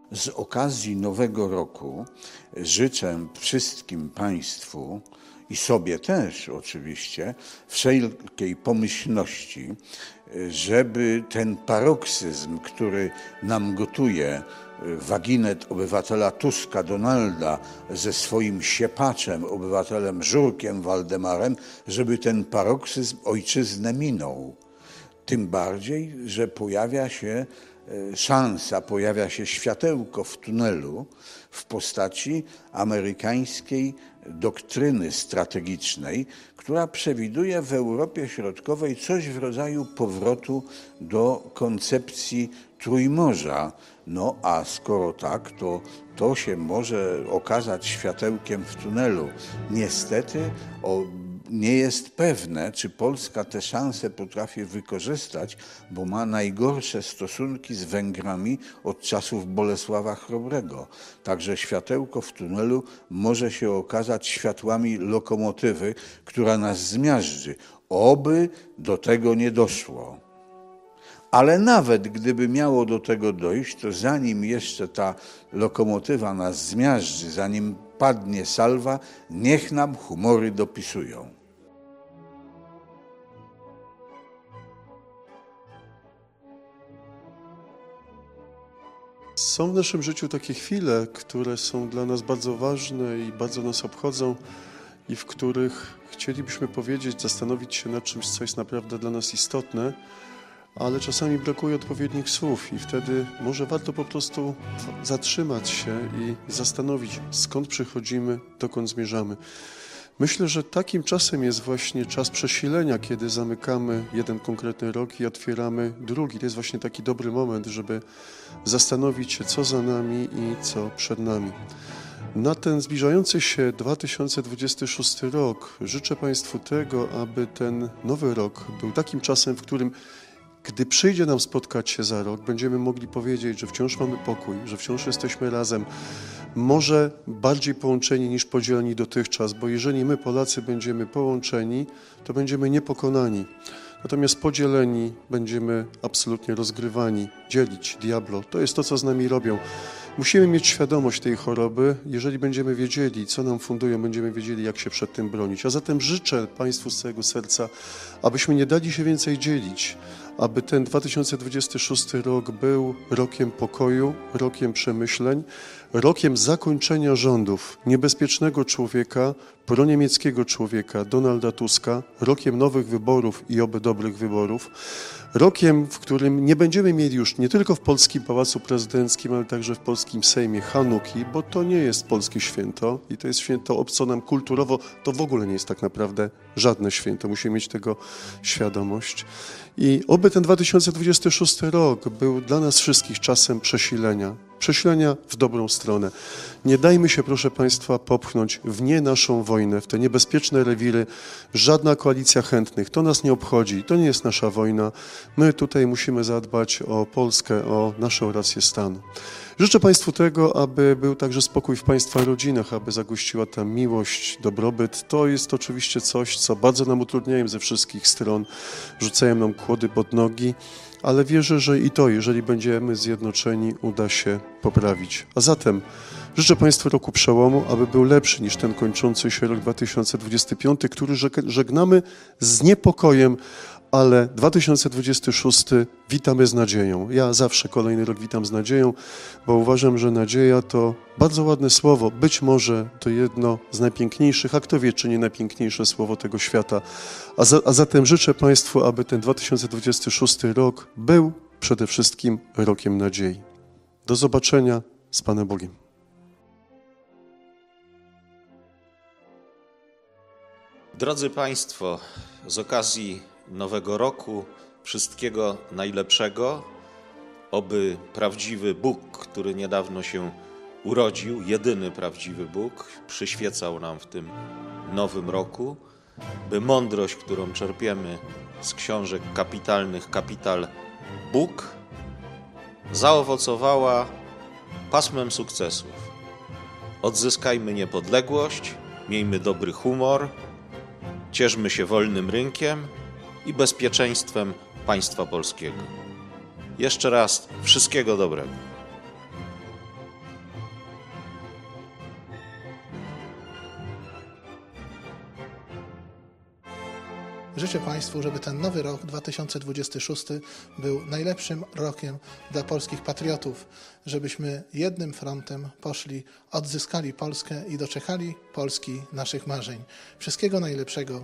Z okazji Nowego Roku życzę wszystkim Państwu i sobie też oczywiście wszelkiej pomyślności, żeby ten paroksyzm, który nam gotuje waginet obywatela Tuska, Donalda, ze swoim siepaczem, obywatelem Żurkiem Waldemarem, żeby ten paroksyzm ojczyznę minął. Tym bardziej, że pojawia się szansa, pojawia się światełko w tunelu w postaci amerykańskiej doktryny strategicznej, która przewiduje w Europie Środkowej coś w rodzaju powrotu do koncepcji Trójmorza. No a skoro tak, to się może okazać światełkiem w tunelu. Niestety nie jest pewne, czy Polska te szanse potrafi wykorzystać, bo ma najgorsze stosunki z Węgrami od czasów Bolesława Chrobrego. Także światełko w tunelu może się okazać światłami lokomotywy, która nas zmiażdży. Oby do tego nie doszło. Ale nawet gdyby miało do tego dojść, to zanim jeszcze ta lokomotywa nas zmiażdży, zanim padnie salwa, niech nam humory dopisują. Są w naszym życiu takie chwile, które są dla nas bardzo ważne i bardzo nas obchodzą i w których chcielibyśmy powiedzieć, zastanowić się nad czymś, co jest naprawdę dla nas istotne, ale czasami brakuje odpowiednich słów i wtedy może warto po prostu zatrzymać się i zastanowić, skąd przychodzimy, dokąd zmierzamy. Myślę, że takim czasem jest właśnie czas przesilenia, kiedy zamykamy jeden konkretny rok i otwieramy drugi. To jest właśnie taki dobry moment, żeby zastanowić się, co za nami i co przed nami. Na ten zbliżający się 2026 rok życzę Państwu tego, aby ten nowy rok był takim czasem, w którym gdy przyjdzie nam spotkać się za rok, będziemy mogli powiedzieć, że wciąż mamy pokój, że wciąż jesteśmy razem, może bardziej połączeni niż podzieleni dotychczas, bo jeżeli my Polacy będziemy połączeni, to będziemy niepokonani. Natomiast podzieleni będziemy absolutnie rozgrywani, dzielić, diablo. To jest to, co z nami robią. Musimy mieć świadomość tej choroby. Jeżeli będziemy wiedzieli, co nam fundują, będziemy wiedzieli, jak się przed tym bronić. A zatem życzę Państwu z całego serca, abyśmy nie dali się więcej dzielić, aby ten 2026 rok był rokiem pokoju, rokiem przemyśleń, rokiem zakończenia rządów niebezpiecznego człowieka, proniemieckiego człowieka, Donalda Tuska, rokiem nowych wyborów i oby dobrych wyborów, rokiem, w którym nie będziemy mieli już nie tylko w polskim Pałacu Prezydenckim, ale także w polskim Sejmie Hanuki, bo to nie jest polskie święto i to jest święto obco nam kulturowo, to w ogóle nie jest tak naprawdę żadne święto, musimy mieć tego świadomość. I oby ten 2026 rok był dla nas wszystkich czasem przesilenia w dobrą stronę. Nie dajmy się, proszę Państwa, popchnąć w nie naszą wojnę, w te niebezpieczne rewiry. Żadna koalicja chętnych, to nas nie obchodzi, to nie jest nasza wojna. My tutaj musimy zadbać o Polskę, o naszą rację stanu. Życzę Państwu tego, aby był także spokój w Państwa rodzinach, aby zagościła tam miłość, dobrobyt. To jest oczywiście coś, co bardzo nam utrudniają ze wszystkich stron, rzucają nam kłody pod nogi, ale wierzę, że i to, jeżeli będziemy zjednoczeni, uda się poprawić. A zatem życzę Państwu roku przełomu, aby był lepszy niż ten kończący się rok 2025, który żegnamy z niepokojem, ale 2026 witamy z nadzieją. Ja zawsze kolejny rok witam z nadzieją, bo uważam, że nadzieja to bardzo ładne słowo. Być może to jedno z najpiękniejszych, a kto wie, czy nie najpiękniejsze słowo tego świata. A zatem życzę Państwu, aby ten 2026 rok był przede wszystkim rokiem nadziei. Do zobaczenia z Panem Bogiem. Drodzy Państwo, z okazji Nowego Roku wszystkiego najlepszego, oby prawdziwy Bóg, który niedawno się urodził, jedyny prawdziwy Bóg, przyświecał nam w tym nowym roku, by mądrość, którą czerpiemy z książek kapitalnych, kapital Bóg, zaowocowała pasmem sukcesów. Odzyskajmy niepodległość, miejmy dobry humor, cieszmy się wolnym rynkiem i bezpieczeństwem państwa polskiego. Jeszcze raz wszystkiego dobrego. życzę Państwu, żeby ten nowy rok 2026 był najlepszym rokiem dla polskich patriotów, żebyśmy jednym frontem poszli, odzyskali Polskę i doczekali Polski naszych marzeń. Wszystkiego najlepszego.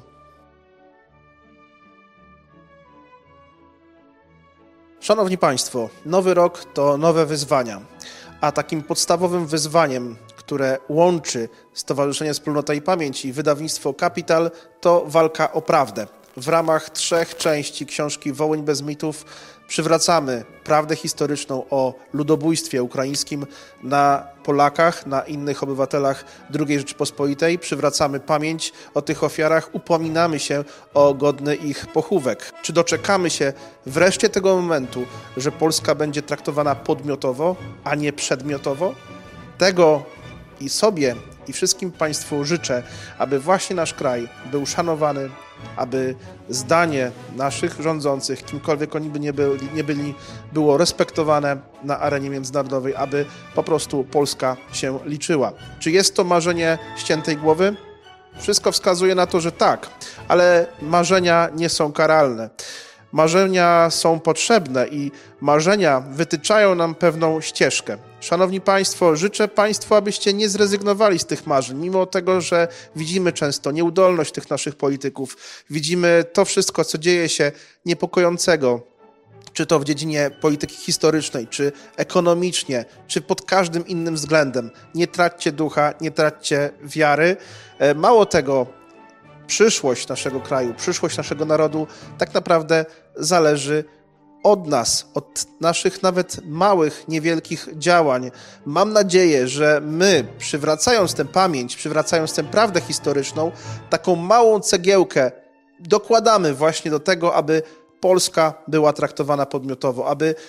Szanowni Państwo, nowy rok to nowe wyzwania, a takim podstawowym wyzwaniem, które łączy Stowarzyszenie Wspólnota i Pamięć i wydawnictwo Kapital, to walka o prawdę. W ramach 3 części książki Wołyń bez mitów przywracamy prawdę historyczną o ludobójstwie ukraińskim na Polakach, na innych obywatelach II Rzeczypospolitej. Przywracamy pamięć o tych ofiarach, upominamy się o godny ich pochówek. Czy doczekamy się wreszcie tego momentu, że Polska będzie traktowana podmiotowo, a nie przedmiotowo? Tego i sobie, i wszystkim Państwu życzę, aby właśnie nasz kraj był szanowany, aby zdanie naszych rządzących, kimkolwiek oni by nie byli, było respektowane na arenie międzynarodowej, aby po prostu Polska się liczyła. Czy jest to marzenie ściętej głowy? Wszystko wskazuje na to, że tak, ale marzenia nie są karalne. Marzenia są potrzebne i marzenia wytyczają nam pewną ścieżkę. Szanowni Państwo, życzę Państwu, abyście nie zrezygnowali z tych marzeń, mimo tego, że widzimy często nieudolność tych naszych polityków, widzimy to wszystko, co dzieje się niepokojącego, czy to w dziedzinie polityki historycznej, czy ekonomicznie, czy pod każdym innym względem. Nie traćcie ducha, nie traćcie wiary. Mało tego, przyszłość naszego kraju, przyszłość naszego narodu tak naprawdę zależy od nas, od naszych nawet małych, niewielkich działań. Mam nadzieję, że my, przywracając tę pamięć, przywracając tę prawdę historyczną, taką małą cegiełkę dokładamy właśnie do tego, aby Polska była traktowana podmiotowo,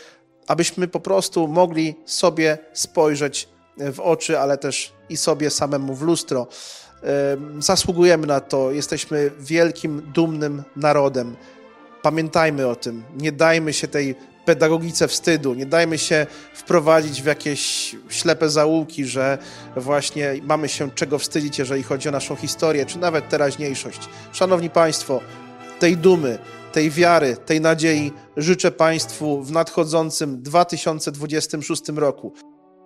abyśmy po prostu mogli sobie spojrzeć w oczy, ale też i sobie samemu w lustro. Zasługujemy na to, jesteśmy wielkim, dumnym narodem. Pamiętajmy o tym, nie dajmy się tej pedagogice wstydu, nie dajmy się wprowadzić w jakieś ślepe zaułki, że właśnie mamy się czego wstydzić, jeżeli chodzi o naszą historię, czy nawet teraźniejszość. Szanowni Państwo, tej dumy, tej wiary, tej nadziei życzę Państwu w nadchodzącym 2026 roku.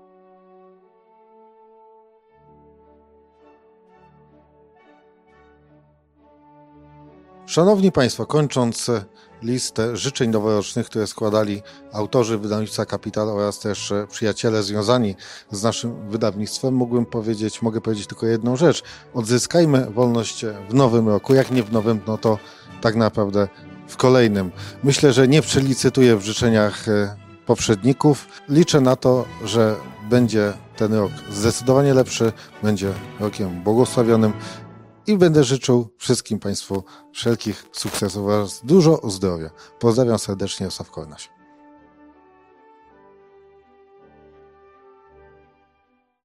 Szanowni Państwo, kończąc listę życzeń noworocznych, które składali autorzy wydawnictwa Kapital oraz też przyjaciele związani z naszym wydawnictwem, mogę powiedzieć tylko jedną rzecz. Odzyskajmy wolność w nowym roku, jak nie w nowym, no to tak naprawdę w kolejnym. Myślę, że nie przelicytuję w życzeniach poprzedników. Liczę na to, że będzie ten rok zdecydowanie lepszy, będzie rokiem błogosławionym, i będę życzył wszystkim Państwu wszelkich sukcesów oraz dużo zdrowia. Pozdrawiam serdecznie, Jarosław Kornaś.